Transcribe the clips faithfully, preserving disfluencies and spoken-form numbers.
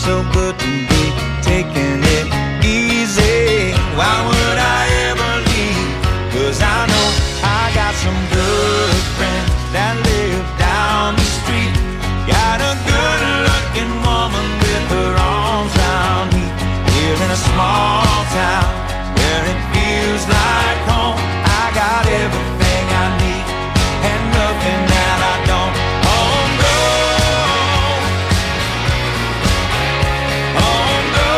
so good to be taking it easy. Why would I ever leave? 'Cause I know I got some good friends that live down the street. Got a good looking woman with her arms around me. Here in a small town where it feels like home. I got everything I need and nothing that I don't. Oh no, oh no.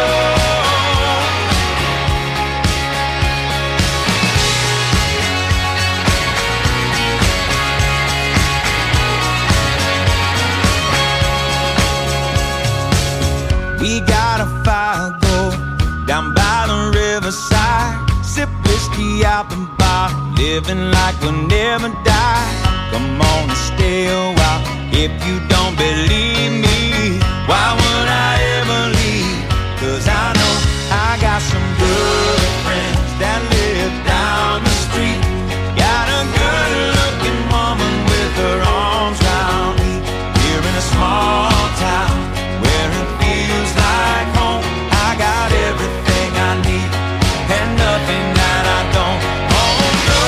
We got a fire go down by the riverside. Sip whiskey out the bar, living like we'll never die. Come on and stay a while if you don't believe me. Why would I ever leave? 'Cause I know I got some good friends that live down the street. Got a good looking woman with her arms round me. Here in a small town where it feels like home. I got everything I need and nothing that I don't. Oh no,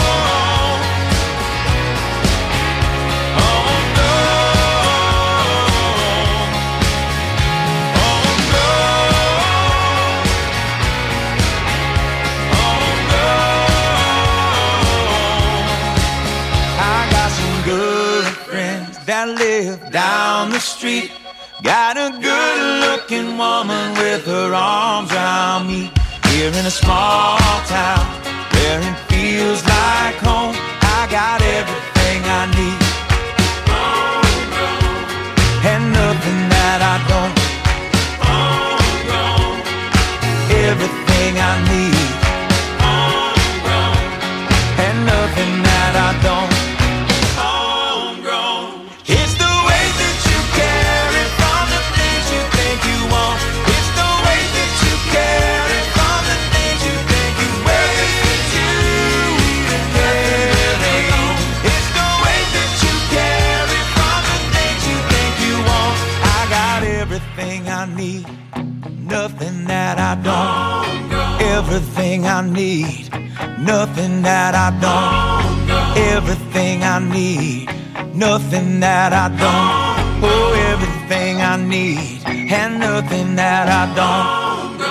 oh no, oh no, oh no. I got some good friends that live down the street. Got a good looking woman with her arms around me. Here in a small town where it feels like home. I got everything I need and nothing that I don't. Everything I need and nothing that I don't. It's the way that you carry from the things you think you want. It's the way that you carry from the things you think you wear. It's you even carry. It's the way that you carry from the things you think you want. I got everything I need, nothing that I don't. Everything I need, nothing that I don't. Everything I need, nothing that I don't. Oh, everything I need and nothing that I don't.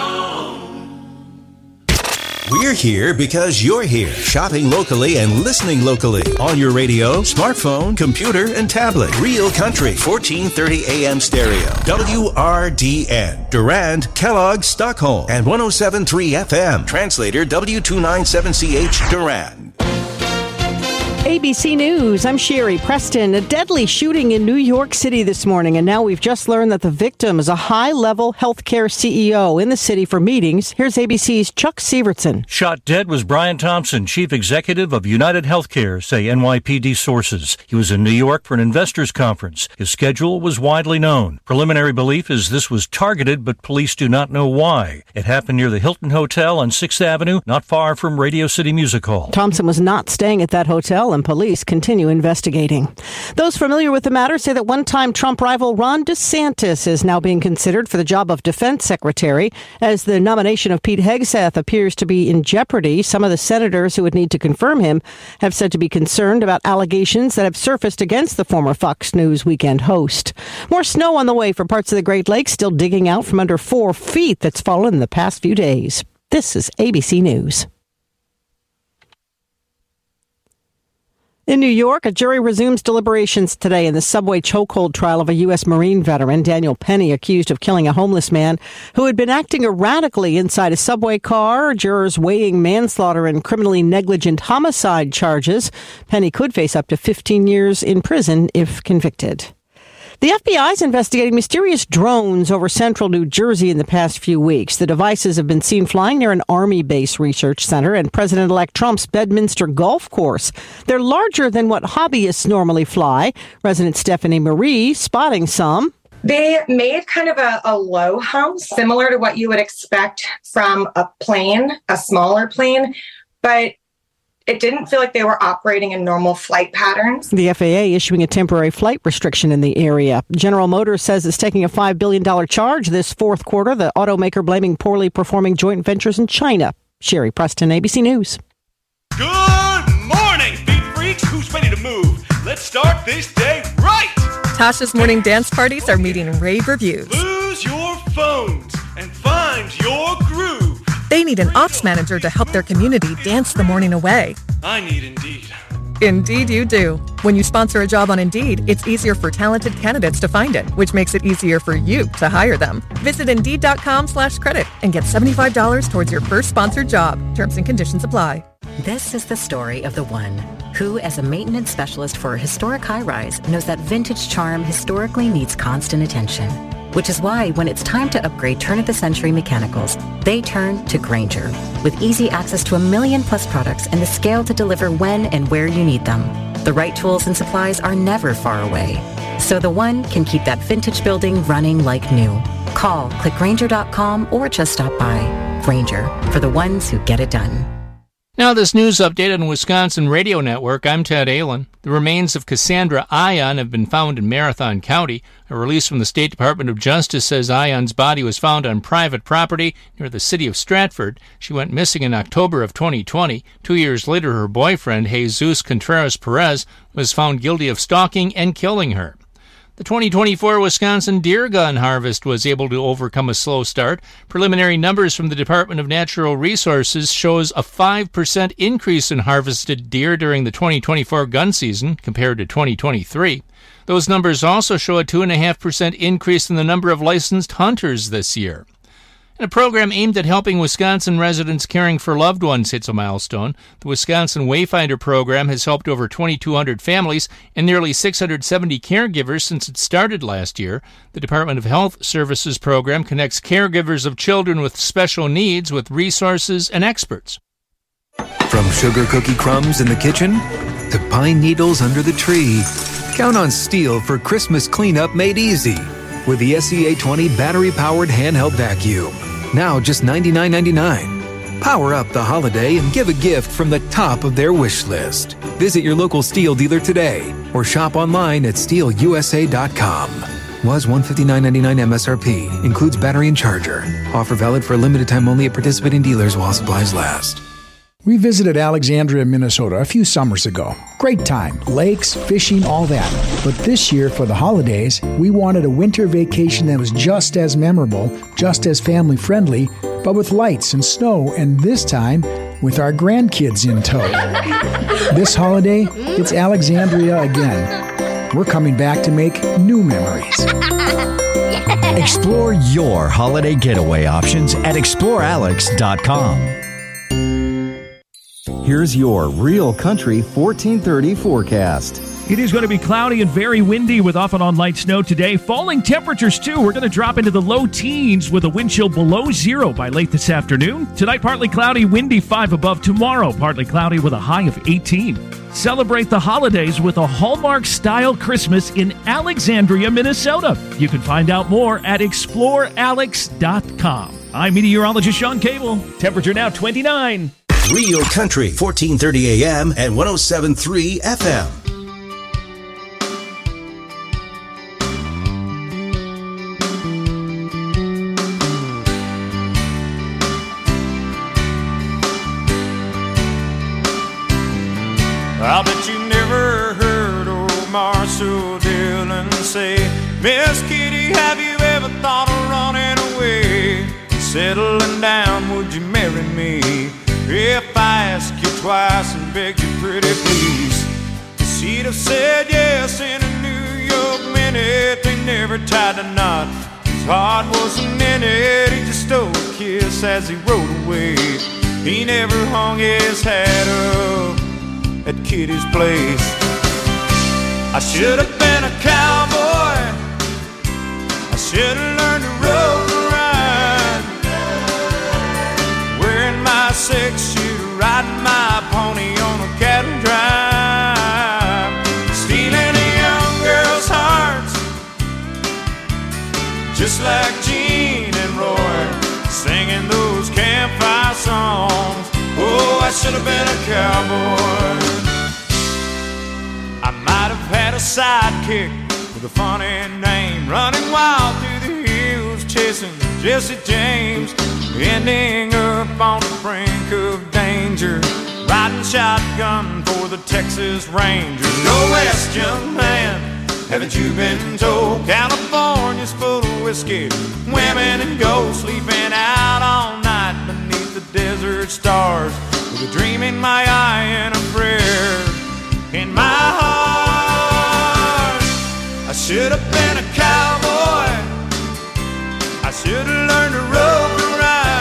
We're here because you're here. Shopping locally and listening locally. On your radio, smartphone, computer, and tablet. Real Country, fourteen thirty A M stereo. W R D N. Durand, Kellogg, Stockholm. And one oh seven point three F M. Translator W two ninety-seven C H, Durand. A B C News, I'm Sherry Preston. A deadly shooting in New York City this morning, and now we've just learned that the victim is a high-level healthcare C E O in the city for meetings. Here's A B C's Chuck Sievertson. Shot dead was Brian Thompson, chief executive of United Healthcare, say N Y P D sources. He was in New York for an investors conference. His schedule was widely known. Preliminary belief is this was targeted, but police do not know why. It happened near the Hilton Hotel on sixth Avenue, not far from Radio City Music Hall. Thompson was not staying at that hotel, and police continue investigating. Those familiar with the matter say that one-time Trump rival Ron DeSantis is now being considered for the job of defense secretary as the nomination of Pete Hegseth appears to be in jeopardy. Some of the senators who would need to confirm him have said to be concerned about allegations that have surfaced against the former Fox News weekend host. More snow on the way for parts of the Great Lakes, still digging out from under four feet that's fallen in the past few days. This is A B C News. In New York, a jury resumes deliberations today in the subway chokehold trial of a U S Marine veteran, Daniel Penny, accused of killing a homeless man who had been acting erratically inside a subway car. Jurors weighing manslaughter and criminally negligent homicide charges. Penny could face up to fifteen years in prison if convicted. The F B I is investigating mysterious drones over central New Jersey in the past few weeks. The devices have been seen flying near an Army base research center and President-elect Trump's Bedminster golf course. They're larger than what hobbyists normally fly. Resident Stephanie Marie spotting some. They made kind of a, a low hum, similar to what you would expect from a plane, a smaller plane, but It didn't feel like they were operating in normal flight patterns. The F A A issuing a temporary flight restriction in the area. General Motors says it's taking a five billion dollars charge this fourth quarter. The automaker blaming poorly performing joint ventures in China. Sherry Preston, A B C News. Good morning, beat freaks. Who's ready to move? Let's start this day right. Tasha's morning dance parties are meeting rave reviews. Lose your phones and find your groove. They need an ops manager to help their community dance the morning away. I need Indeed. Indeed you do. When you sponsor a job on Indeed, it's easier for talented candidates to find it, which makes it easier for you to hire them. Visit Indeed.com slash credit and get seventy-five dollars towards your first sponsored job. Terms and conditions apply. This is the story of the one who, as a maintenance specialist for a historic high-rise, knows that vintage charm historically needs constant attention. Which is why when it's time to upgrade turn-of-the-century mechanicals, they turn to Grainger. With easy access to a million plus products and the scale to deliver when and where you need them. The right tools and supplies are never far away. So the one can keep that vintage building running like new. Call, click Grainger dot com, or just stop by. Grainger, for the ones who get it done. Now this news update on Wisconsin Radio Network. I'm Ted Allen. The remains of Cassandra Ion have been found in Marathon County. A release from the State Department of Justice says Ion's body was found on private property near the city of Stratford. She went missing in October of twenty twenty. Two years later, her boyfriend, Jesus Contreras Perez, was found guilty of stalking and killing her. The twenty twenty-four Wisconsin deer gun harvest was able to overcome a slow start. Preliminary numbers from the Department of Natural Resources shows a five percent increase in harvested deer during the twenty twenty-four gun season compared to twenty twenty-three. Those numbers also show a two point five percent increase in the number of licensed hunters this year. And a program aimed at helping Wisconsin residents caring for loved ones hits a milestone. The Wisconsin Wayfinder program has helped over twenty-two hundred families and nearly six hundred seventy caregivers since it started last year. The Department of Health Services program connects caregivers of children with special needs with resources and experts. From sugar cookie crumbs in the kitchen to pine needles under the tree, count on Stihl for Christmas cleanup made easy. With the S E A twenty battery-powered handheld vacuum. Now just ninety-nine ninety-nine. Power up the holiday and give a gift from the top of their wish list. Visit your local Stihl dealer today or shop online at Stihl U S A dot com. Was one hundred fifty-nine ninety-nine M S R P. Includes battery and charger. Offer valid for a limited time only at participating dealers while supplies last. We visited Alexandria, Minnesota a few summers ago. Great time. Lakes, fishing, all that. But this year, for the holidays, we wanted a winter vacation that was just as memorable, just as family-friendly, but with lights and snow, and this time, with our grandkids in tow. This holiday, it's Alexandria again. We're coming back to make new memories. Explore your holiday getaway options at explore alex dot com. Here's your Real Country fourteen thirty forecast. It is going to be cloudy and very windy with off and on light snow today. Falling temperatures, too. We're going to drop into the low teens with a wind chill below zero by late this afternoon. Tonight, partly cloudy, windy, five above. Tomorrow, partly cloudy with a high of eighteen. Celebrate the holidays with a Hallmark-style Christmas in Alexandria, Minnesota. You can find out more at explore alex dot com. I'm meteorologist Sean Cable. Temperature now twenty-nine. Real Country, fourteen thirty A M and one oh seven point three F M. I bet you never heard old Marshall Dillon say, Miss Kitty, have you ever thought of running away? Settling down, would you marry me? If I ask you twice and beg you pretty please, she'd have said yes in a New York minute. They never tied a knot, his heart wasn't in it. He just stole a kiss as he rode away. He never hung his hat up at Kitty's place. I should have been a cowboy, I should have learned to rope and ride, wearing my six shooter, riding my pony on a cattle drive, stealing a young girl's hearts, just like Gene and Roy, singing those campfire songs. Oh, I should have been a cowboy. I might have had a sidekick with a funny name, running wild through the hills, chasing Jesse James, ending up on the brink of danger, riding shotgun for the Texas Rangers. Go west, young man, haven't you been told? California's full of whiskey, women and gold, sleeping out all night beneath the desert stars, with a dream in my eye and a prayer in my heart. I should have been a cowboy, I should have learned to rope and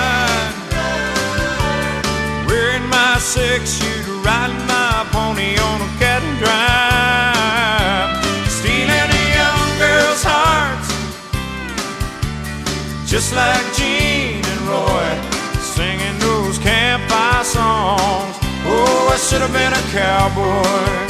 ride, wearing my six-shooter, riding my pony on a cattle drive, stealing the young girls' hearts, just like Gene and Roy, singing those campfire songs. Oh, I should have been a cowboy.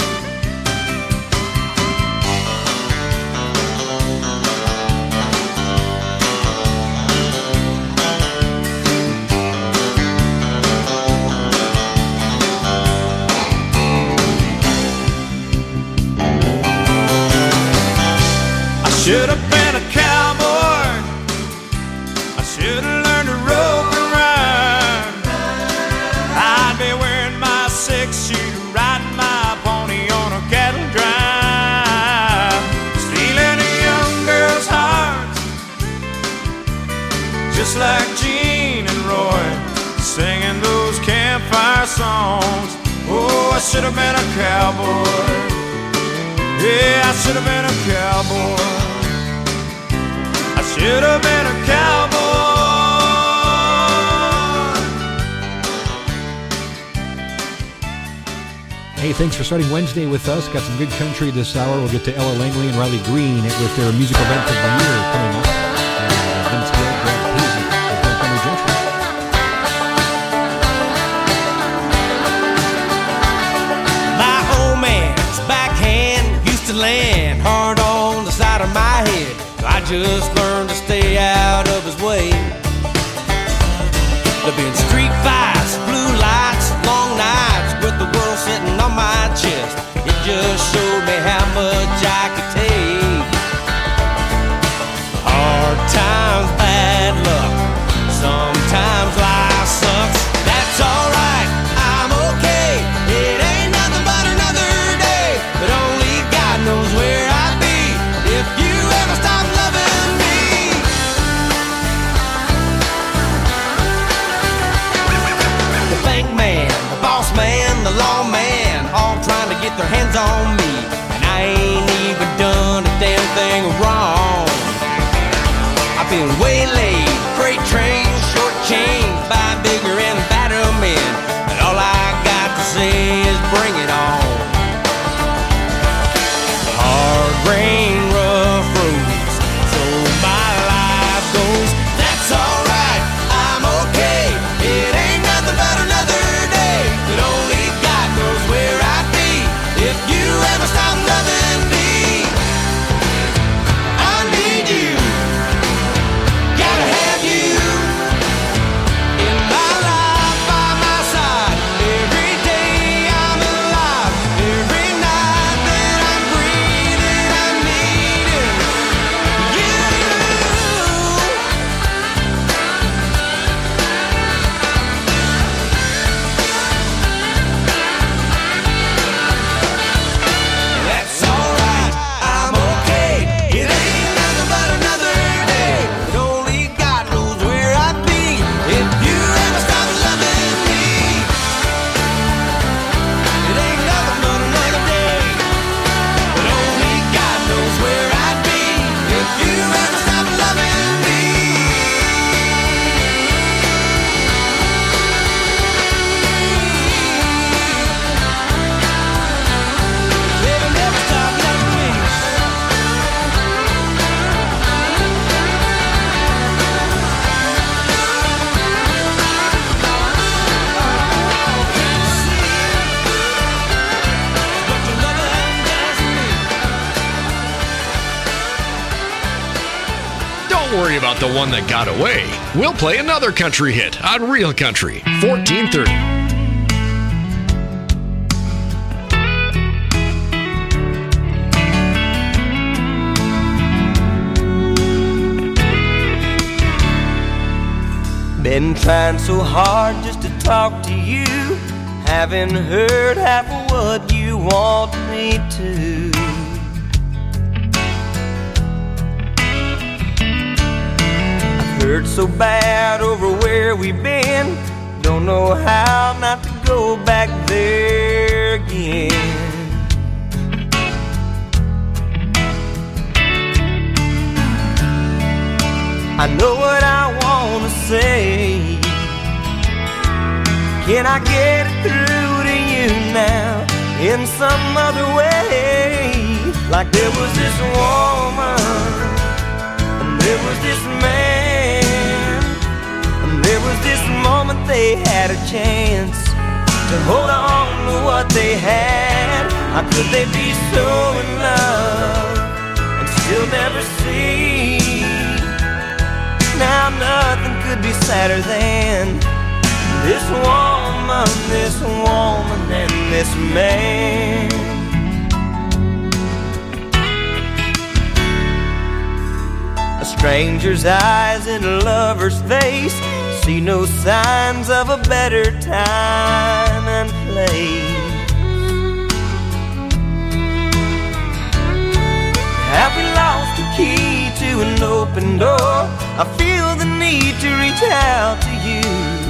I should have been a cowboy, I should have learned to rope and ride, I'd be wearing my six-shooter, riding my pony on a cattle drive, stealing a young girl's hearts, just like Gene and Roy, singing those campfire songs. Oh, I should have been a cowboy. Yeah, I should have been a cowboy. I should have been a cowboy. Hey, thanks for starting Wednesday with us. Got some good country this hour. We'll get to Ella Langley and Riley Green with their musical event of the year coming up. And uh, Vince Gill, Greg Paisley, with Montgomery Gentry. My old man's backhand used to land hard on the side of my head, so I just learned to stay out of his way. There've been street fights, blue lights, long nights with the world sitting on my chest. It just showed me how much I could take. Hard times, bad luck, sometimes life sucks. That's alright, I'm okay. It ain't nothing but another day, but only God knows where I'd be if you ever stop loving me. The bank man, the boss man, the lawman, all trying to get their hands on me, and I ain't even done a damn thing wrong. I've been waylaid, freight trains, short chains by bigger and badder men, but all I got to say is bring it on. Hard rain, rough roads, so my life goes. That's alright, I'm okay. It ain't nothing but another day, but only God knows where I'd be if you ever stop loving me. I need you, gotta have you in my life, by my side. Every day I'm alive, every night that I'm breathing, I'm needing you. That's alright, I'm okay. It ain't nothing but another day, but only God knows where I'd be if you ever stop loving me. It ain't nothing but another day, but only God knows where I'd be if you ever stop loving me. Baby, never stop loving me. Don't worry about the one that got away. We'll play another country hit on Real Country, fourteen thirty. Been trying so hard just to talk to you. Haven't heard half of what you want me to. I've heard so bad over where we've been. Don't know how not to go back there again. I know what I want to say. Can I get it through to you now in some other way? Like there was this woman, and there was this man, and there was this moment they had a chance to hold on to what they had. How could they be so in love and still never see? Now nothing could be sadder than this woman, this woman, and this man. A stranger's eyes in a lover's face see no signs of a better time and place. Have we lost the key to an open door? I feel the need to reach out to you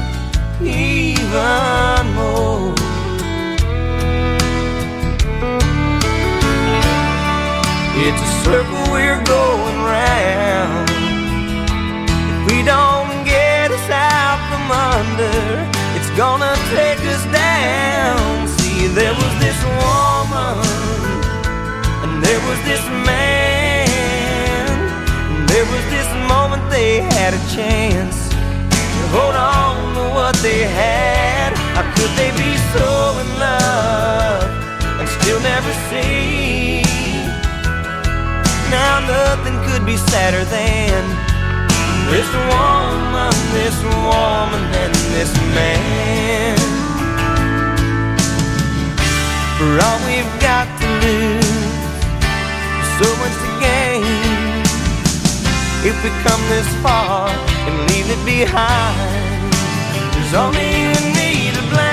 even more. It's a circle we're going round. If we don't get us out from under, it's gonna take us down. See, there was this woman, and there was this man, and there was this moment they had a chance to hold on to what they had. How could they be so in love and still never see? Now nothing could be sadder than this woman, this woman, and this man. For all we've got to lose, so much to gain. If we come this far and leave it behind, there's only you and me to blame.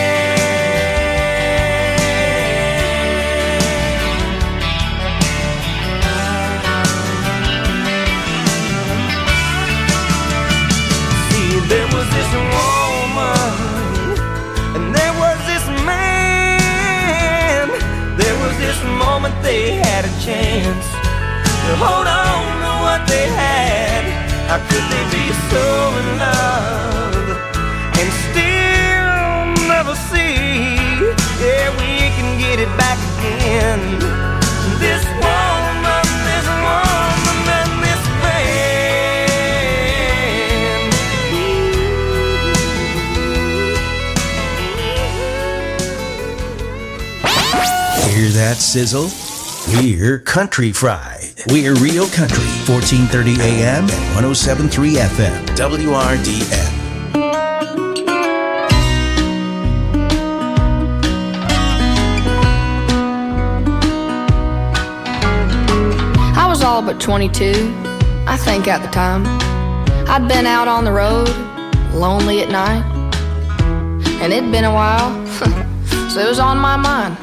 See, there was this woman, and there was this man. There was this moment they had a chance to hold on to what they had. How could they be so in love and still never see? Yeah, we can get it back again. This woman, this woman, and this man. Hear that sizzle? We're Country Fried. We're Real Country, fourteen thirty A M and one oh seven point three F M, W R D N. I was all but twenty-two, I think at the time. I'd been out on the road, lonely at night, and it'd been a while, so it was on my mind.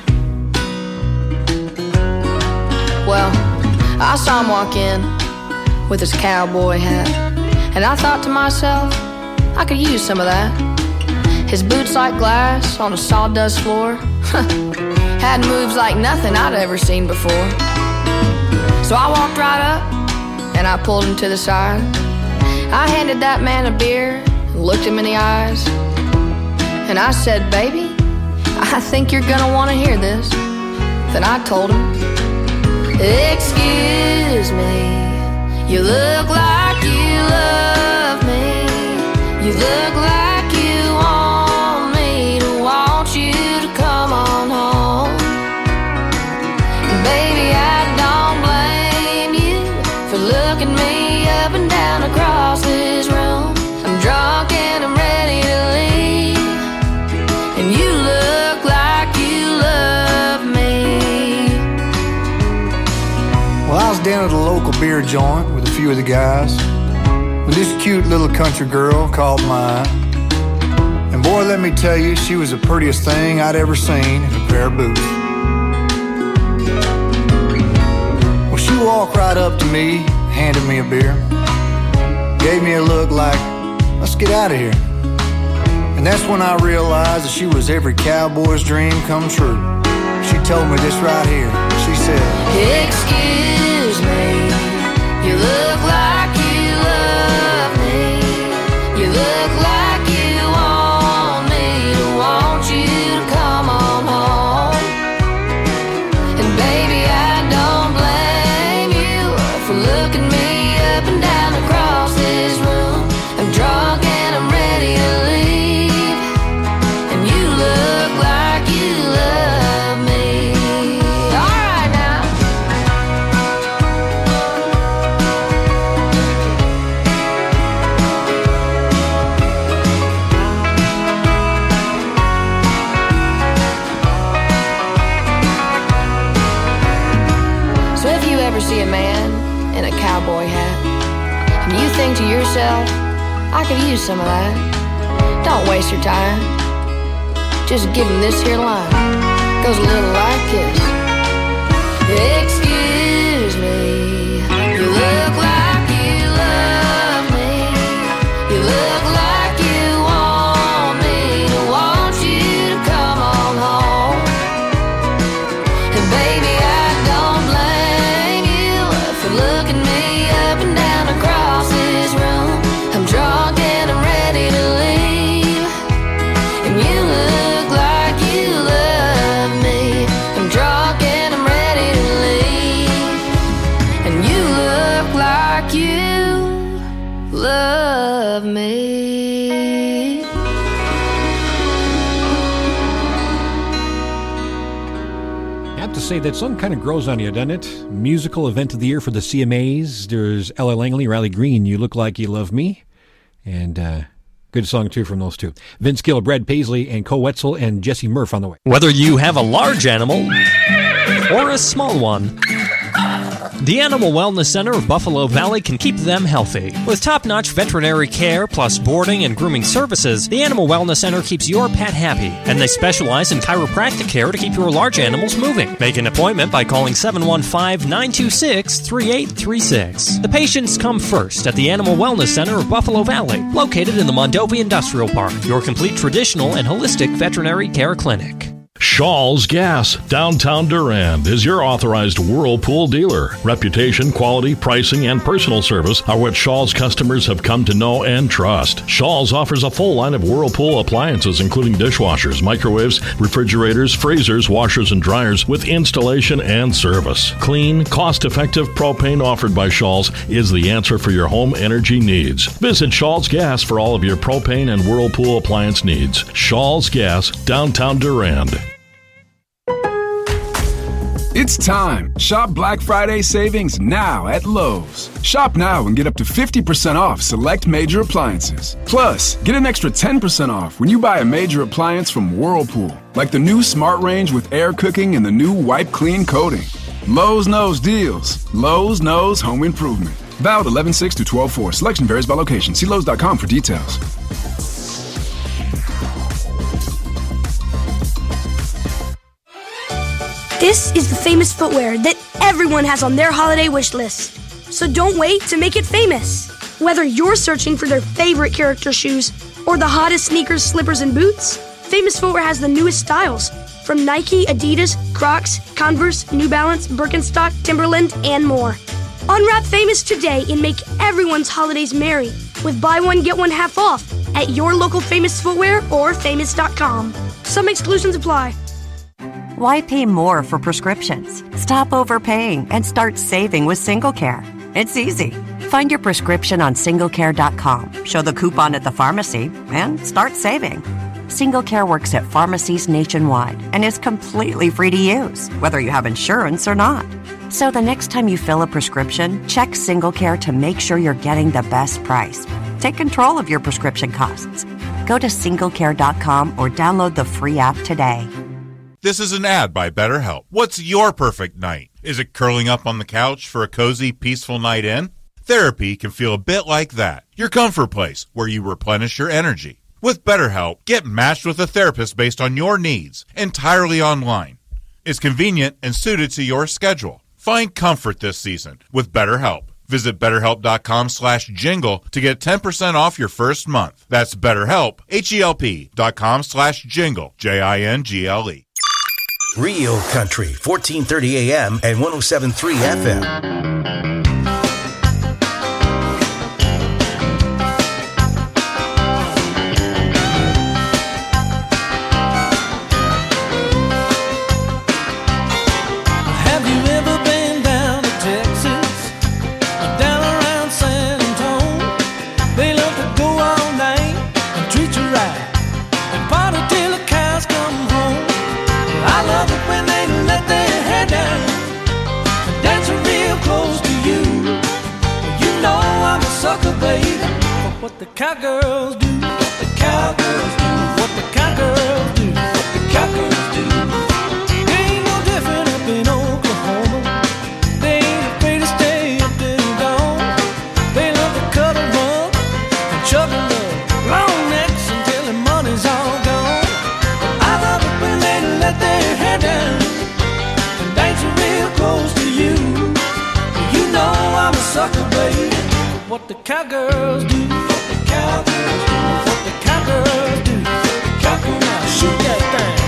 Well, I saw him walk in with his cowboy hat, and I thought to myself, I could use some of that. His boots like glass on a sawdust floor had moves like nothing I'd ever seen before. So I walked right up and I pulled him to the side. I handed that man a beer and looked him in the eyes, and I said, baby, I think you're gonna want to hear this. Then I told him, excuse me, you look like you love me. You look like you want me to want you to come on home. And baby, I don't blame you for looking me up and down across this room. I'm drunk and I'm ready to leave, and you look like you love me. Well, I was down at a local beer joint with a few of the guys. We this cute little country girl called mine. And boy, let me tell you, she was the prettiest thing I'd ever seen in a pair of boots. Well, she walked right up to me, handed me a beer, gave me a look like, let's get out of here. And that's when I realized that she was every cowboy's dream come true. She told me this right here. She said, excuse me, you look like you love me. You look like you want me to want you to come on home. And baby, I don't blame you for looking me up and down across this room. I'm drunk and I'm ready to leave, and you look like you love me. All right now. So if you ever see a man in a cowboy hat and you think to yourself, I could use some of that, don't waste your time. Just give him this here line. Goes a little like this. Excuse me, you look like you love me. You look like you want me to want you to come on home. And baby, I don't blame you for looking me up and down across this room. I'm drunk and I'm ready to leave, and you look like you love me. I'm drunk and I'm ready to leave, and you look like you love me. I have to say, that song kind of grows on you, doesn't it? Musical event of the year for the C M As. There's Ella Langley, Riley Green, You Look Like You Love Me. And uh, good song, too, from those two. Vince Gill, Brad Paisley, and Co Wetzel, and Jesse Murph on the way. Whether you have a large animal or a small one, the Animal Wellness Center of Buffalo Valley can keep them healthy. With top-notch veterinary care plus boarding and grooming services, the Animal Wellness Center keeps your pet happy, and they specialize in chiropractic care to keep your large animals moving. Make an appointment by calling seven one five, nine two six, three eight three six. The patients come first at the Animal Wellness Center of Buffalo Valley, located in the Mondovi Industrial Park, your complete traditional and holistic veterinary care clinic. Shaw's Gas, downtown Durand, is your authorized Whirlpool dealer. Reputation, quality, pricing, and personal service are what Shaw's customers have come to know and trust. Shaw's offers a full line of Whirlpool appliances, including dishwashers, microwaves, refrigerators, freezers, washers, and dryers, with installation and service. Clean, cost-effective propane offered by Shaw's is the answer for your home energy needs. Visit Shaw's Gas for all of your propane and Whirlpool appliance needs. Shaw's Gas, downtown Durand. It's time. Shop Black Friday savings now at Lowe's. Shop now and get up to fifty percent off select major appliances. Plus, get an extra ten percent off when you buy a major appliance from Whirlpool, like the new Smart Range with air cooking and the new Wipe Clean coating. Lowe's knows deals. Lowe's knows home improvement. Valid eleven six to twelve four. Selection varies by location. See Lowe's dot com for details. This is the famous footwear that everyone has on their holiday wish list. So don't wait to make it famous. Whether you're searching for their favorite character shoes or the hottest sneakers, slippers, and boots, Famous Footwear has the newest styles from Nike, Adidas, Crocs, Converse, New Balance, Birkenstock, Timberland, and more. Unwrap Famous today and make everyone's holidays merry with buy one, get one half off at your local Famous Footwear or famous dot com. Some exclusions apply. Why pay more for prescriptions? Stop overpaying and start saving with SingleCare. It's easy. Find your prescription on single care dot com, show the coupon at the pharmacy, and start saving. SingleCare works at pharmacies nationwide and is completely free to use, whether you have insurance or not. So the next time you fill a prescription, check SingleCare to make sure you're getting the best price. Take control of your prescription costs. Go to single care dot com or download the free app today. This is an ad by BetterHelp. What's your perfect night? Is it curling up on the couch for a cozy, peaceful night in? Therapy can feel a bit like that. Your comfort place where you replenish your energy. With BetterHelp, get matched with a therapist based on your needs, entirely online. It's convenient and suited to your schedule. Find comfort this season with BetterHelp. Visit betterhelp.com slash jingle to get ten percent off your first month. That's BetterHelp, H-E-L-P dot com slash jingle, J I N G L E. Real Country, fourteen thirty A M and one oh seven point three F M. What the cowgirls do, what the cowgirls do, what the cowgirls do, what the cowgirls do. They ain't no different up in Oklahoma. They ain't afraid to stay up till dawn. They love to cuddle up and chug a love, long necks until the money's all gone. But I love it when they let their hair down and dance real close to you. You know I'm a sucker, baby. What the cowgirls do. Cowgirls do what the cowgirls do. Cowgirl, now shoot that thing.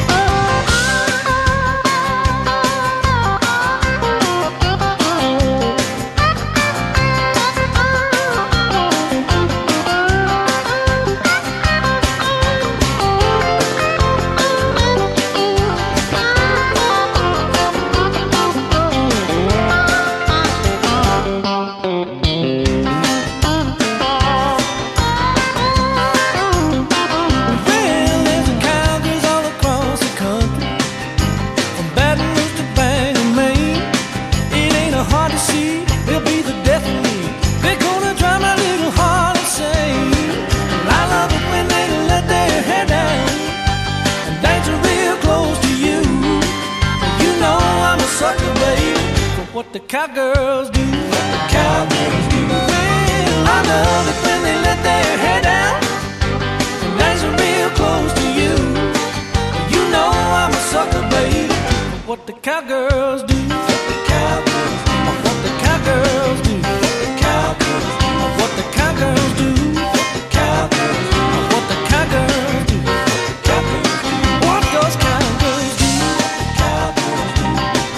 What the cowgirls do, what the cowgirls do. Well, I love it when they let their hair down and dance real close to you. You know I'm a sucker, baby. What the cowgirls do, what the cowgirls do, what the cowgirls do, what the cowgirls do, what the cowgirls do, what the cowgirls do, what the cowgirls do, cowgirls do, what those cowgirls do, cowgirls do.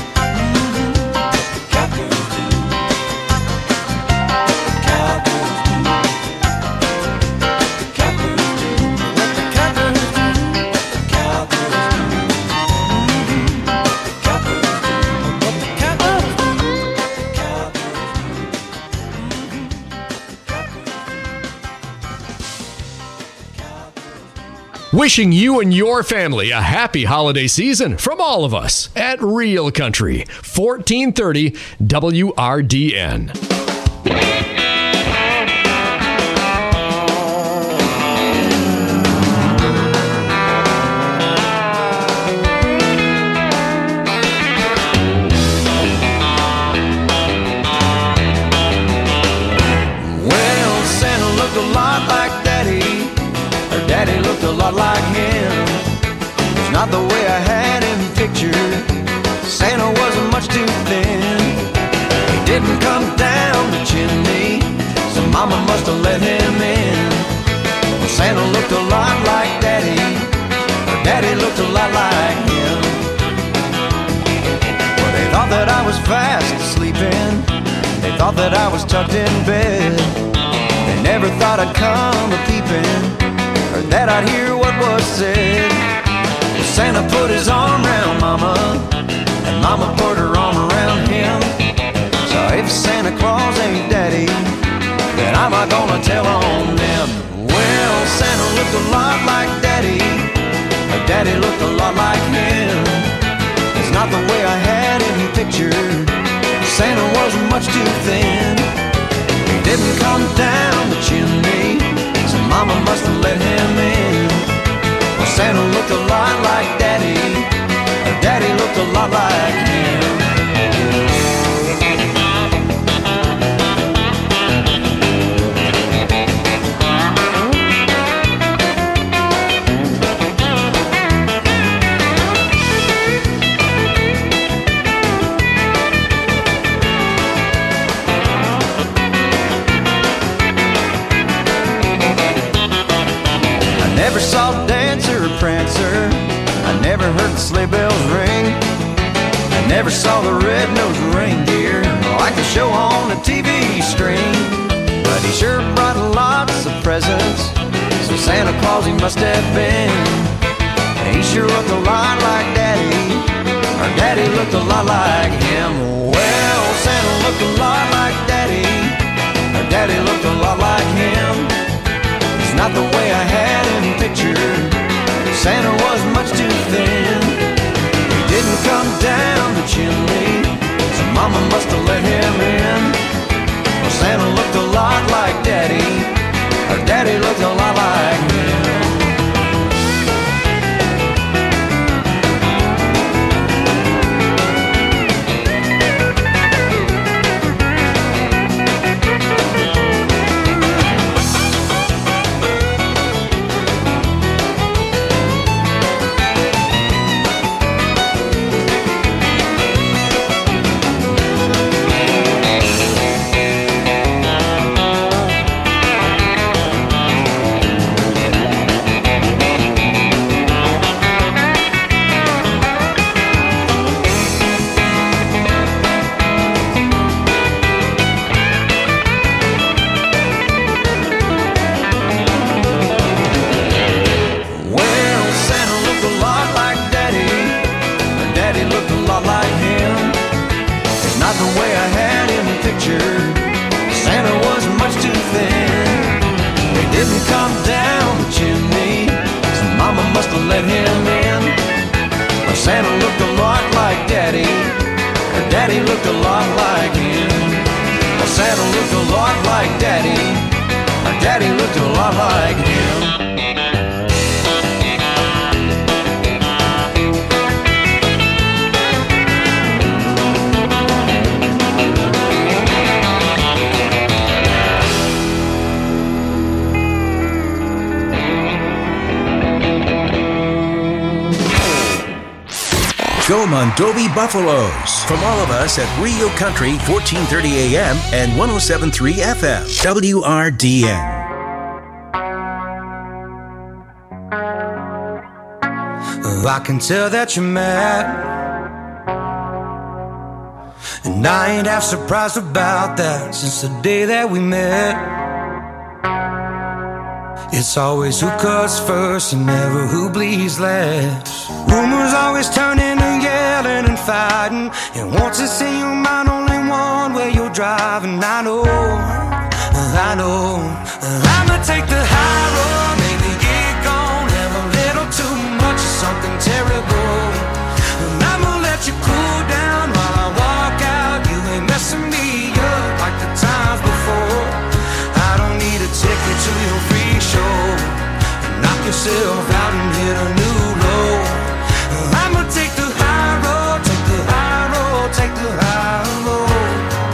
Wishing you and your family a happy holiday season from all of us at Real Country, fourteen thirty W R D N. Well, Santa looked a lot like Daddy. Her daddy looked a lot like him. It's not the way I had him pictured. Santa wasn't much too thin. He didn't come down the chimney, so Mama must have let him in. Well, Santa looked a lot like Daddy. Her daddy looked a lot like him. Well, they thought that I was fast sleeping. They thought that I was tucked in bed. They never thought I'd come a peeping, or that I'd hear what was said. Santa put his arm around Mama, and Mama put her arm around him. So if Santa Claus ain't Daddy, then I'm not gonna tell on them. Well, Santa looked a lot like Daddy. Her daddy looked a lot like him. It's not the way I had him pictured. Santa wasn't much too thin. He didn't come down the chimney, so Mama must have let him in. Well, Santa looked a lot like Daddy. Her daddy looked a lot like him. never saw Dancer or Prancer. I never heard the sleigh bells ring. I never saw the red-nosed reindeer like the show on the T V screen. But he sure brought lots of presents, so Santa Claus he must have been. He sure looked a lot like Daddy, or Daddy looked a lot like him. Well, Santa looked a lot like Daddy, or Daddy looked a lot like him. It's not the way I had him pictured. Santa was much too thin. He didn't come down the chimney, so Mama must have let him in. Well, Santa looked a lot like Daddy, or Daddy looked a lot like him. Let him in. Well, Santa looked a lot like Daddy, or Daddy looked a lot like him. Well, Santa looked a lot like Daddy, or Daddy looked a lot like him. Go Mondovi Buffaloes. From all of us at Real Country, fourteen thirty A M and one oh seven point three F M, W R D N. I can tell that you're mad, and I ain't half surprised about that. Since the day that we met, it's always who cuts first and never who bleeds last. Rumors always turn into yelling and fighting, and once it's in your mind, only one way you're driving. I know, I know, I'ma take the high road, maybe get gone, have a little too much of something terrible. And I'ma let you cool down while I walk out. You ain't messing me up like the times before. I don't need a ticket to your free show. Knock yourself out and hit a new low. I'ma take the high road, take the high road, take the high road.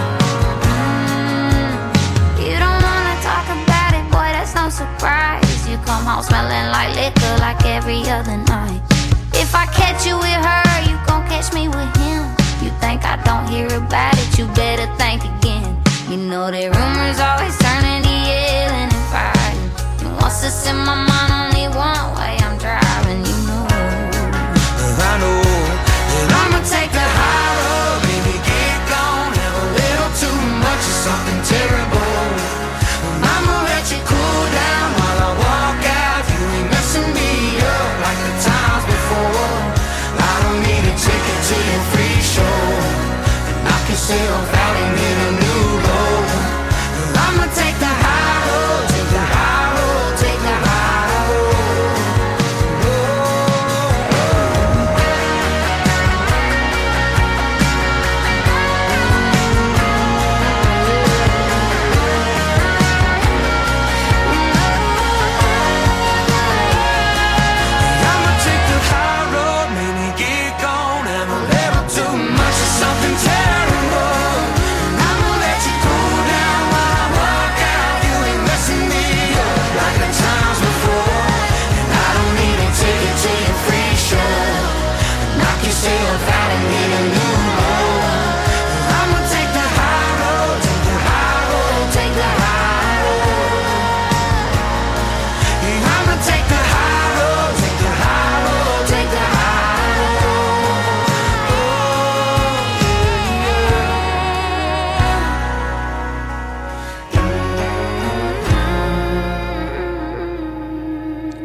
Mm, you don't wanna talk about it, boy, that's no surprise. You come home smelling like liquor like every other night. If I catch you with her, you gon' catch me with him. You think I don't hear about it, you better think again. You know that rumors always turn into yelling and fighting, and once it's in my mind, only one way I'm driving, you know. I know that I'ma take the high road, baby, get gone, have a little too much of something terrible. I'ma let you cool down while I walk out. You ain't messing me up like the times before. I don't need a ticket to your free show. Knock yourself out and hit a new low. I'ma take the high road, take the high road, take the high road. I'ma take the high road, maybe get gone, have a little too much of something terrible.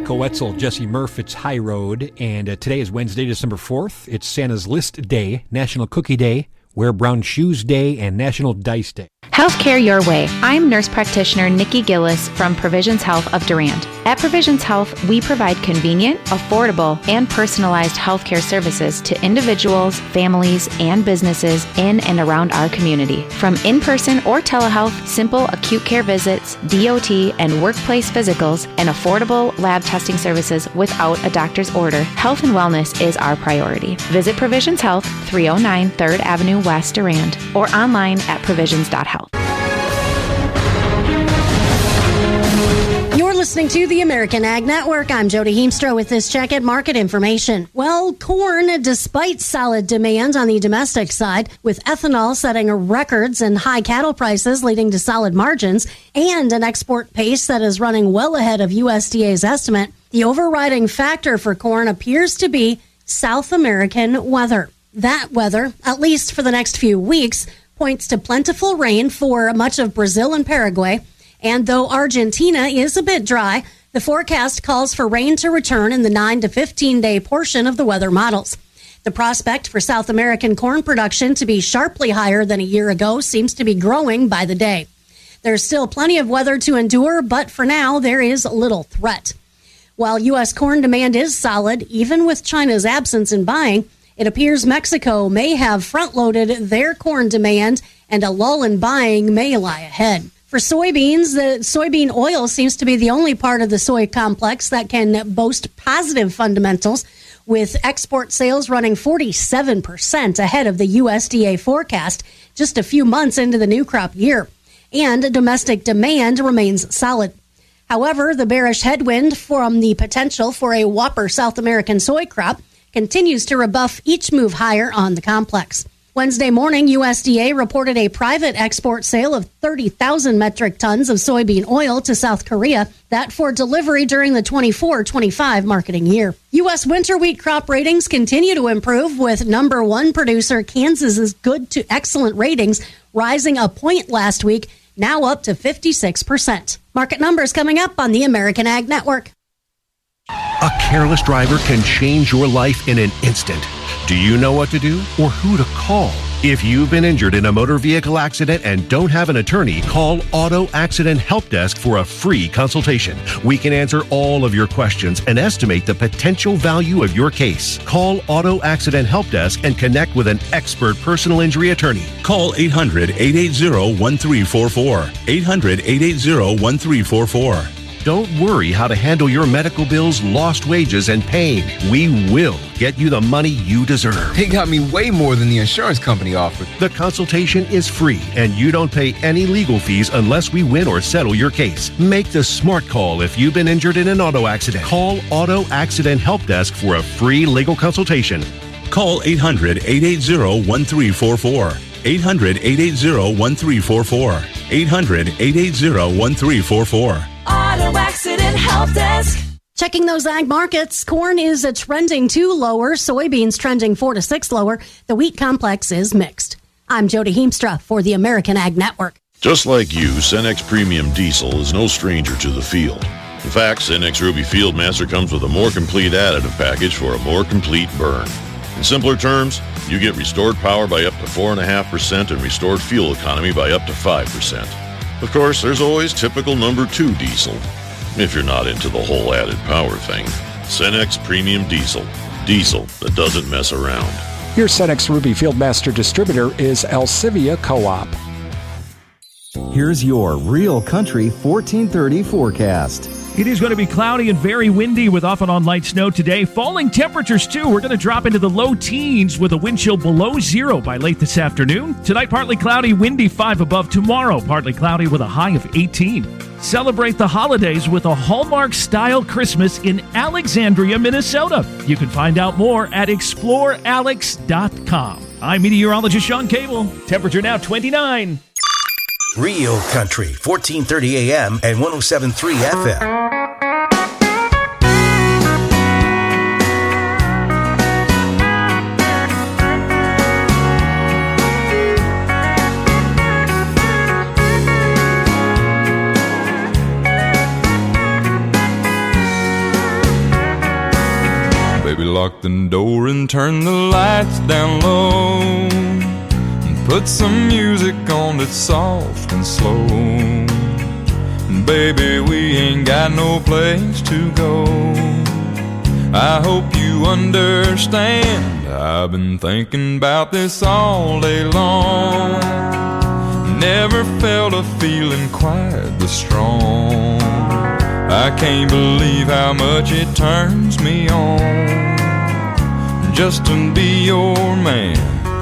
Michael Wetzel, Jesse Murph. It's High Road, and uh, today is Wednesday, December fourth. It's Santa's List Day, National Cookie Day, Wear Brown Shoes Day, and National Dice Day. Healthcare your way. I'm nurse practitioner Nikki Gillis from Provisions Health of Durand. At Provisions Health, we provide convenient, affordable, and personalized healthcare services to individuals, families, and businesses in and around our community. From in-person or telehealth, simple acute care visits, D O T, and workplace physicals, and affordable lab testing services without a doctor's order, health and wellness is our priority. Visit Provisions Health, three oh nine third Avenue West, Durand, or online at provisions dot health. You're listening to the American Ag Network. I'm Jody Heemstra with this check at market information. Well, corn, despite solid demand on the domestic side, with ethanol setting records and high cattle prices leading to solid margins, and an export pace that is running well ahead of U S D A's estimate, the overriding factor for corn appears to be South American weather. That weather, at least for the next few weeks, points to plentiful rain for much of Brazil and Paraguay. And though Argentina is a bit dry, the forecast calls for rain to return in the nine to fifteen day portion of the weather models. The prospect for South American corn production to be sharply higher than a year ago seems to be growing by the day. There's still plenty of weather to endure, but for now, there is little threat. While U S corn demand is solid, even with China's absence in buying, it appears Mexico may have front-loaded their corn demand, and a lull in buying may lie ahead. For soybeans, the soybean oil seems to be the only part of the soy complex that can boast positive fundamentals, with export sales running forty-seven percent ahead of the U S D A forecast just a few months into the new crop year. And domestic demand remains solid. However, the bearish headwind from the potential for a whopper South American soy crop continues to rebuff each move higher on the complex. Wednesday morning, U S D A reported a private export sale of thirty thousand metric tons of soybean oil to South Korea, that for delivery during the twenty-four twenty-five marketing year. U S winter wheat crop ratings continue to improve, with number one producer Kansas's good to excellent ratings rising a point last week, now up to fifty-six percent. Market numbers coming up on the American Ag Network. A careless driver can change your life in an instant. Do you know what to do or who to call? If you've been injured in a motor vehicle accident and don't have an attorney, call Auto Accident Help Desk for a free consultation. We can answer all of your questions and estimate the potential value of your case. Call Auto Accident Help Desk and connect with an expert personal injury attorney. Call eight hundred, eight eight zero, one three four four. eight hundred, eight eight zero, one three four four. Don't worry how to handle your medical bills, lost wages, and pain. We will get you the money you deserve. They got me way more than the insurance company offered. The consultation is free, and you don't pay any legal fees unless we win or settle your case. Make the smart call if you've been injured in an auto accident. Call Auto Accident Help Desk for a free legal consultation. Call eight hundred, eight eight zero, one three four four. eight hundred, eight eight zero, one three four four. eight hundred, eight eight zero, one three four four. Auto Accident Help Desk. Checking those ag markets, corn is a trending two lower, soybeans trending four to six lower. The wheat complex is mixed. I'm Jody Heemstra for the American Ag Network. Just like you, Cenex Premium Diesel is no stranger to the field. In fact, Cenex Ruby Fieldmaster comes with a more complete additive package for a more complete burn. In simpler terms, you get restored power by up to four point five percent and restored fuel economy by up to five percent. Of course, there's always typical number two diesel, if you're not into the whole added power thing. Cenex Premium Diesel. Diesel that doesn't mess around. Your Cenex Ruby Fieldmaster distributor is Alcivia Co-op. Here's your Real Country fourteen thirty forecast. It is going to be cloudy and very windy with off and on light snow today. Falling temperatures, too. We're going to drop into the low teens with a wind chill below zero by late this afternoon. Tonight, partly cloudy, windy, five above. Tomorrow, partly cloudy with a high of eighteen. Celebrate the holidays with a Hallmark-style Christmas in Alexandria, Minnesota. You can find out more at explore alex dot com. I'm meteorologist Sean Cable. Temperature now twenty-nine. Real Country, fourteen thirty A M and one oh seven point three F M. lock the door and turn the lights down low, and put some music on that's soft and slow. Baby, we ain't got no place to go. I hope you understand, I've been thinking about this all day long. Never felt a feeling quite this strong. I can't believe how much it turns me on just to be your man.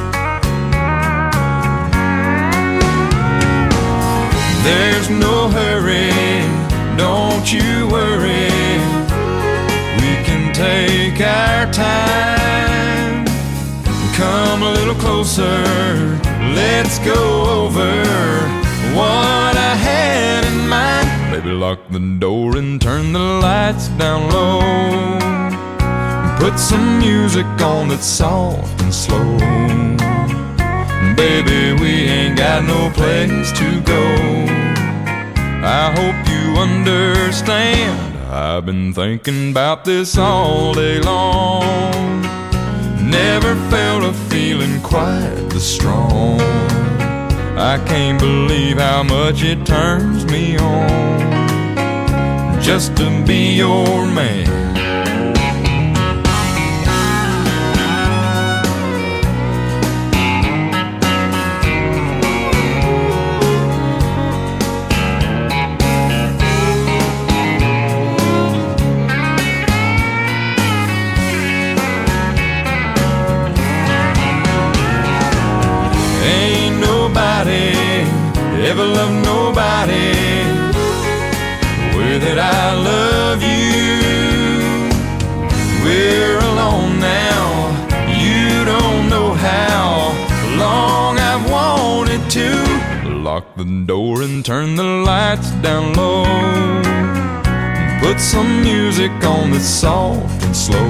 There's no hurry, don't you worry. We can take our time. Come a little closer, let's go over what I had in mind. Baby, lock the door and turn the lights down low, put some music on that's soft and slow. Baby, we ain't got no place to go. I hope you understand, I've been thinking about this all day long. Never felt a feeling quite this strong. I can't believe how much it turns me on just to be your man. Ever love nobody the way that I love you. We're alone now, you don't know how long I've wanted to. Lock the door and turn the lights down low, and put some music on that's soft and slow.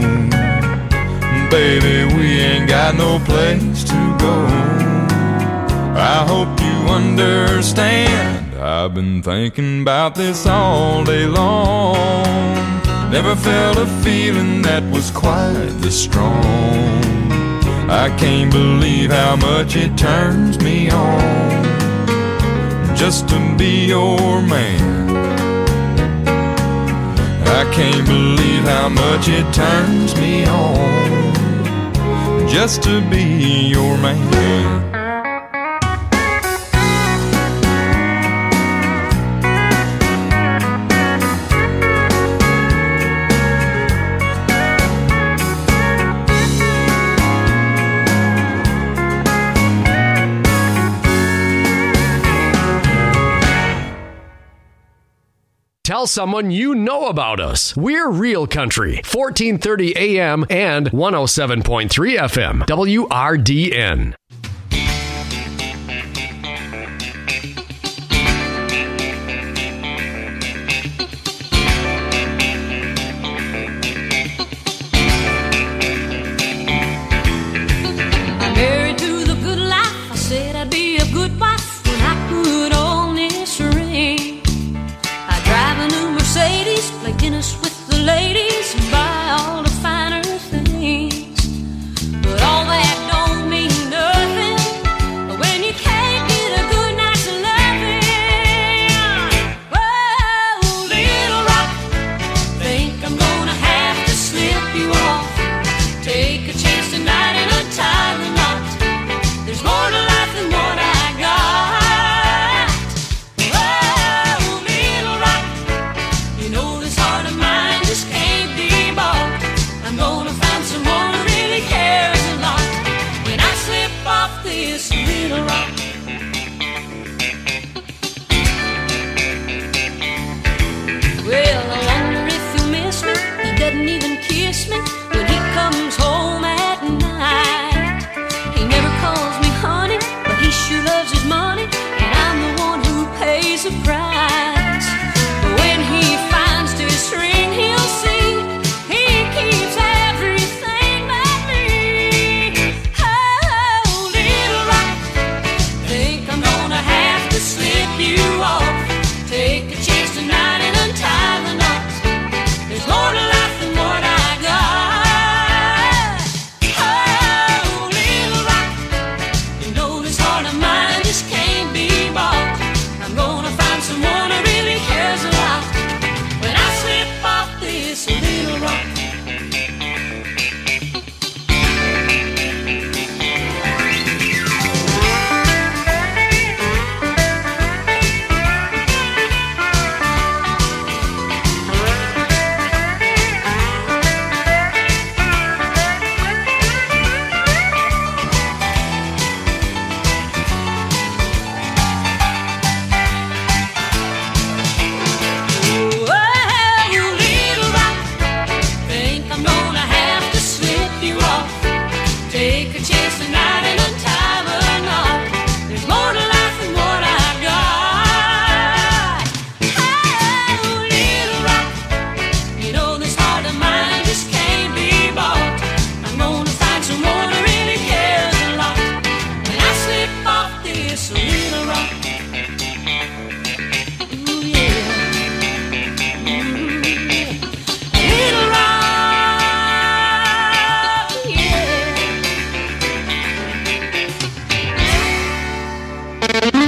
Baby, we ain't got no place to go. I hope you understand, I've been thinking about this all day long. Never felt a feeling that was quite this strong. I can't believe how much it turns me on just to be your man. I can't believe how much it turns me on just to be your man. Tell someone you know about us. We're Real Country, fourteen thirty A M and one oh seven point three F M, W R D N. I'm married to the good life. I said I'd be a good wife when I put on this ring. Drive a new Mercedes, play tennis with the ladies, and buy all the finer things. But all that don't mean nothing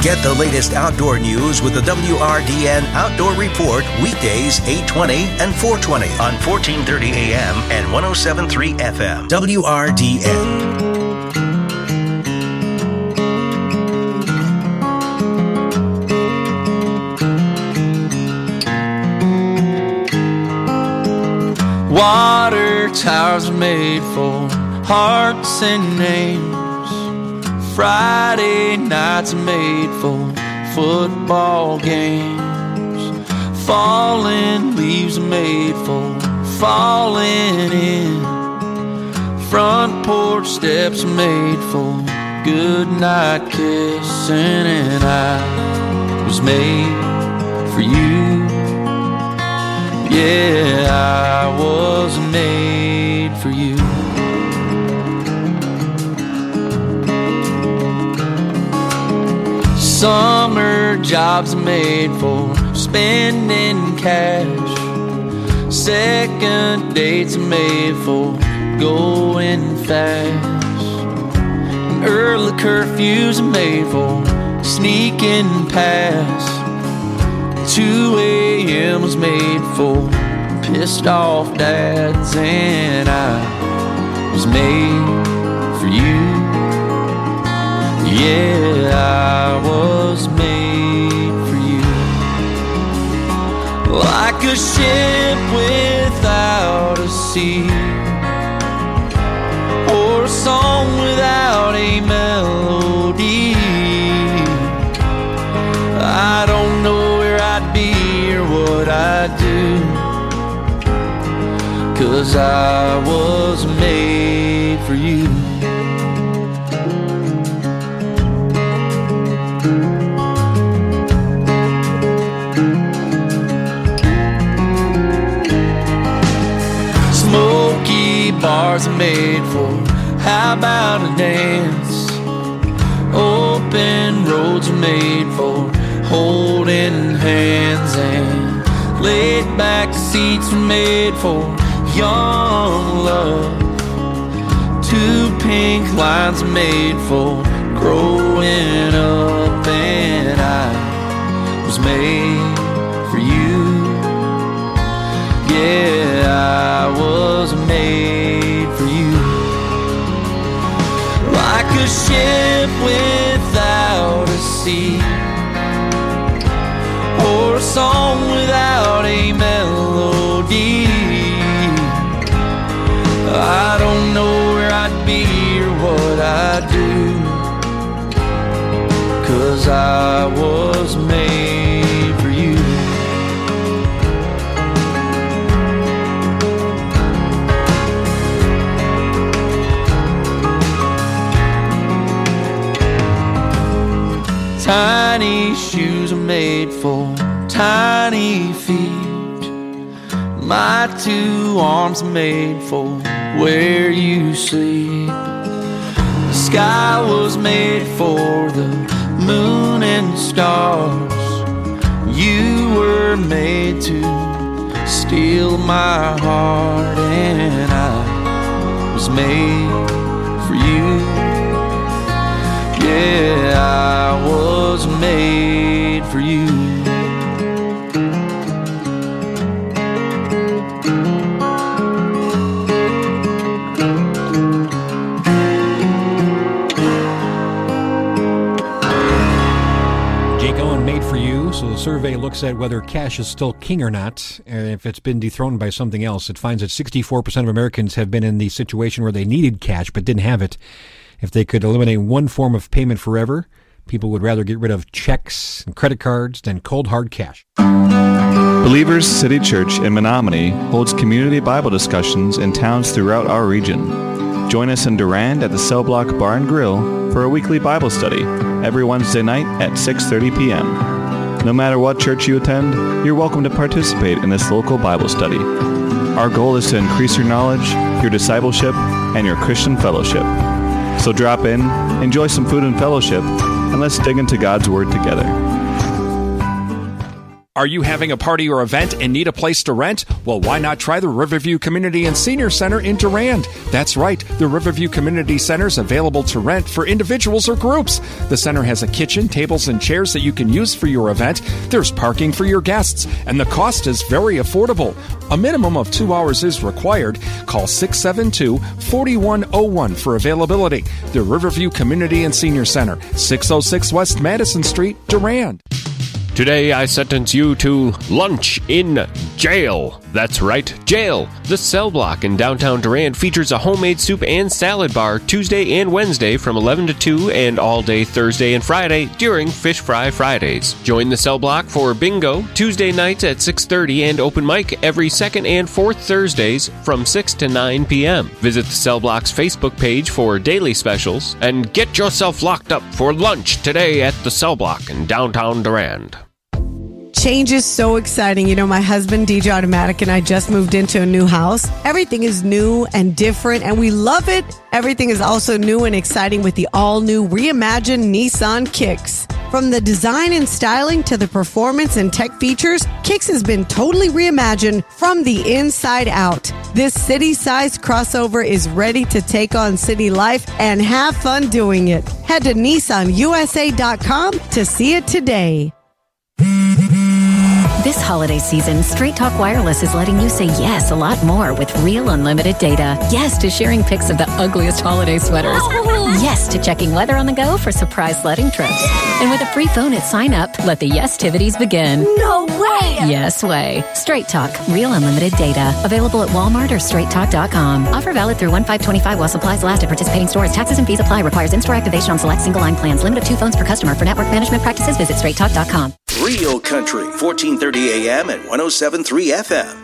Get the latest outdoor news with the W R D N Outdoor Report weekdays eight twenty and four twenty on fourteen thirty A M and one oh seven point three F M. W R D N. Water towers are made for hearts and names. Friday nights are made for football games. Falling leaves are made for falling in. Front porch steps are made for good night kissing. And I was made for you. Yeah, I was made for you. Summer jobs are made for spending cash. Second dates are made for going fast. And early curfews are made for sneaking past. two a.m. was made for pissed off dads. And I was made for you. Yeah, I was made for you. Like a ship without a sea, or a song without a melody. I don't know where I'd be or what I'd do, 'cause I was made for you. Smoky bars are made for how about a dance? Open roads are made for holding hands, and laid back seats are made for young love. Two pink lines are made for growing up. And I was made for you. Yeah, I was made for you. Like a ship without a sea, or a song without a melody. I don't know where I'd be or what I'd do, 'cause I was made for you. Tiny shoes are made for tiny feet. My two arms are made for where you sleep. The sky was made for the moon and stars. You were made to steal my heart. And I was made for you. Yeah, I was made for you. Jake Owen, Made for You. So the survey looks at whether cash is still king or not, and if it's been dethroned by something else. It finds that sixty-four percent of Americans have been in the situation where they needed cash but didn't have it. If they could eliminate one form of payment forever, people would rather get rid of checks and credit cards than cold, hard cash. Believers City Church in Menominee holds community Bible discussions in towns throughout our region. Join us in Durand at the Cell Block Bar and Grill for a weekly Bible study every Wednesday night at six thirty p.m. No matter what church you attend, you're welcome to participate in this local Bible study. Our goal is to increase your knowledge, your discipleship, and your Christian fellowship. So drop in, enjoy some food and fellowship, and let's dig into God's Word together. Are you having a party or event and need a place to rent? Well, why not try the Riverview Community and Senior Center in Durand? That's right, the Riverview Community Center is available to rent for individuals or groups. The center has a kitchen, tables, and chairs that you can use for your event. There's parking for your guests, and the cost is very affordable. A minimum of two hours is required. Call six seven two, four one zero one for availability. The Riverview Community and Senior Center, six oh six West Madison Street, Durand. Today I sentence you to lunch in jail. That's right, jail. The Cell Block in downtown Durand features a homemade soup and salad bar Tuesday and Wednesday from eleven to two and all day Thursday and Friday during Fish Fry Fridays. Join the Cell Block for bingo Tuesday nights at six thirty and open mic every second and fourth Thursdays from six to nine p.m. Visit the Cell Block's Facebook page for daily specials and get yourself locked up for lunch today at the Cell Block in downtown Durand. Change is so exciting. You know, my husband, D J Automatic, and I just moved into a new house. Everything is new and different, and we love it. Everything is also new and exciting with the all-new reimagined Nissan Kicks. From the design and styling to the performance and tech features, Kicks has been totally reimagined from the inside out. This city-sized crossover is ready to take on city life and have fun doing it. Head to Nissan U S A dot com to see it today. This holiday season, Straight Talk Wireless is letting you say yes a lot more with real unlimited data. Yes to sharing pics of the ugliest holiday sweaters. Yes to checking weather on the go for surprise sledding trips. And with a free phone at sign up, let the yes-tivities begin. No way! Yes way. Straight Talk, real unlimited data. Available at Walmart or straight talk dot com. Offer valid through one five twenty-five while supplies last at participating stores. Taxes and fees apply. Requires in-store activation on select single line plans. Limit of two phones per customer. For network management practices, visit straight talk dot com. Real Country, fourteen thirty A M and one oh seven point three F M.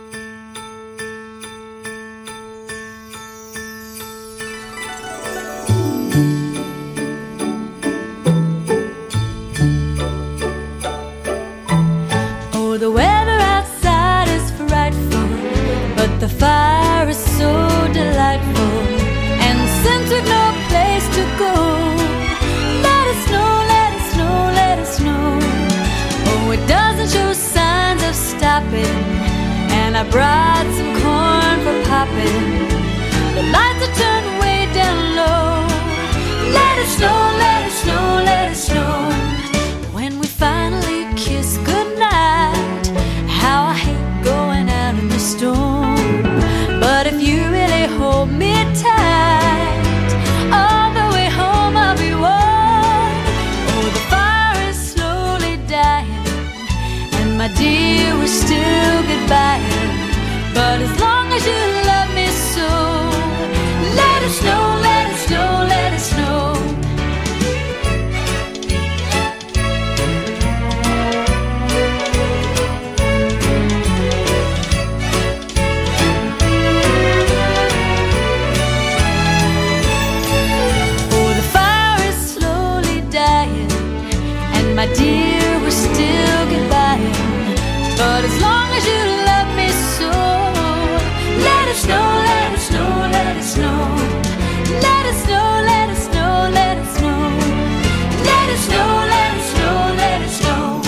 Oh, the weather outside is frightful, but the fire is so delightful. And since we've no place to go, let it snow, let it snow, let it snow. Oh, it doesn't show signs of stopping, and I brought some corn for popping. The lights are turned way down low. Let it snow, let it snow, let it snow. When we finally kiss goodnight, how I hate going out in the storm. But if you really hold me tight, all the way home I'll be warm. Oh, the fire is slowly dying, and my dear, we're still goodbye. But as long as you love me so, let it snow, let it snow, let it snow. Oh, the fire is slowly dying, and my dear, we're still goodbye. But as long as you love me so, let it snow, let it snow, let it snow. Let it snow, let it snow, let it snow. Let it snow, let it snow, let it snow.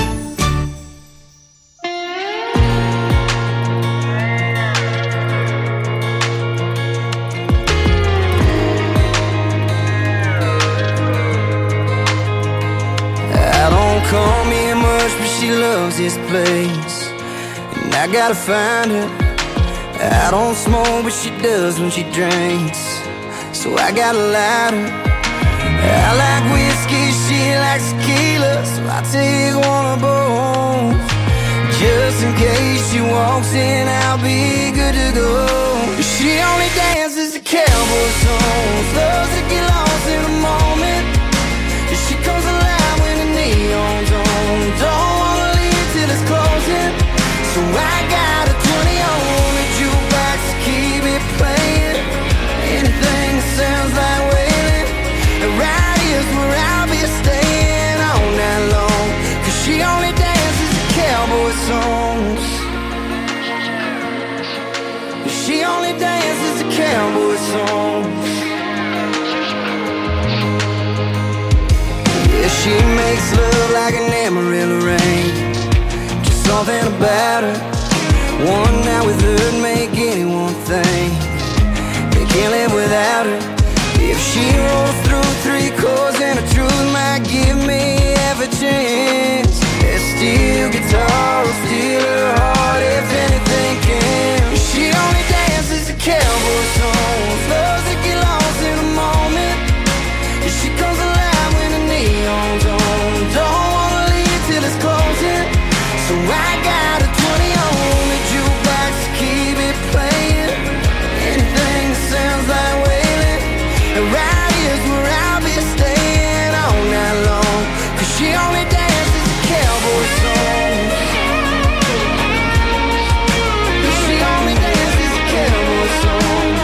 I don't call me much, but she loves this place, and I gotta find her. I don't smoke, but she does when she drinks, so I got a lighter. I like whiskey, she likes tequila, so I take one of both. Just in case she walks in, I'll be good to go. She only dances to cowboy songs, loves to get lost in the moment. She comes alive when the neon's on. Don't wanna leave till it's closing, so I got a twenty on the jukebox to keep it playing. Anything that sounds like wailing, and right here's where I'll be staying all night long. Cause she only dances to cowboy songs. She only dances to cowboy songs. Yeah, she makes love like an Amarillo rain, just something about her. One night with her'd make anyone think they can't live without her. If she rolls through three chords and the truth might give me half a chance, that steel guitar will steal her heart if anything can. She only dances the cowboy songs, loves to get lost in a moment. And she comes alive when the neon's on. Don't wanna leave till it's closing, so I got a twenty on the jukebox to keep it playing. Anything that sounds like wailing, and right here's where I'll be staying all night long. Cause she only dances the cowboy songs. She only dances the cowboy songs.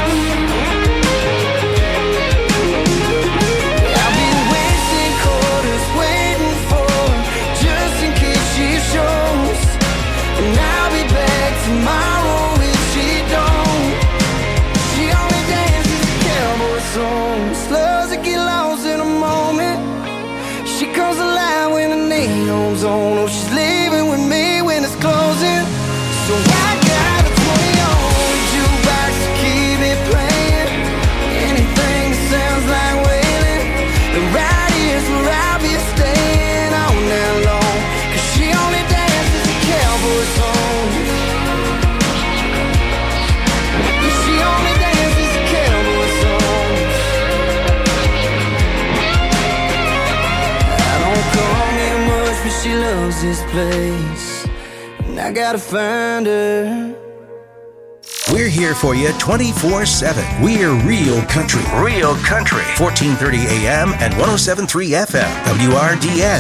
I'll be wasting quarters waiting for her, just in case she shows. And I'll be back tomorrow if she don't. She only dances the cowboy songs, loves to get lost in a moment. She comes alive when the neon's on. Oh, she's leaving with me when it's closing. So I got a twenty on the jukebox to keep it playing. Anything that sounds like wailing, the right here's where I'll be staying all night long. Cause she only dances the cowboy songs. She only dances the cowboy songs. I don't come here much, but she loves this place, and I gotta find her. We're here for you twenty-four seven. We're Real Country. Real Country. fourteen thirty A M and one oh seven point three F M. W R D N.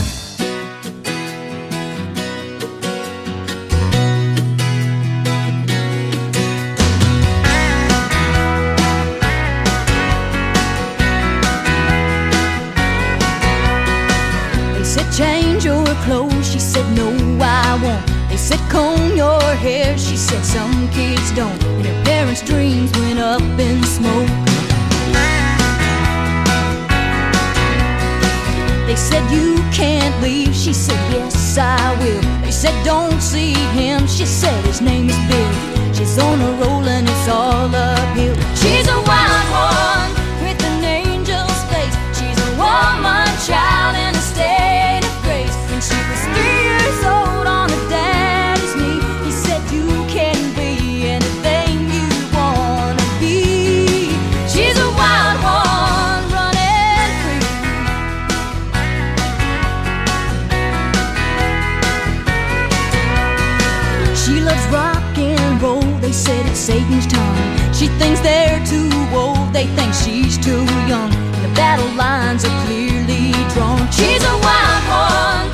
They said change your clothes, she said no I won't. They said comb your hair, she said some kids don't. And her parents' dreams went up in smoke. They said you can't leave, she said yes I will. They said don't see him, she said his name is Bill. She's on a roll and it's all uphill. She's a wild one with an angel's face. She's a woman child in a state of grace. When she was three years old on her daddy's knee, he said you can be anything you wanna be. She's a wild one running free. She loves rock and roll, they said it's Satan's tongue. She thinks they're too old, they think she's too young. And the battle lines are clearly drawn. She's a wild one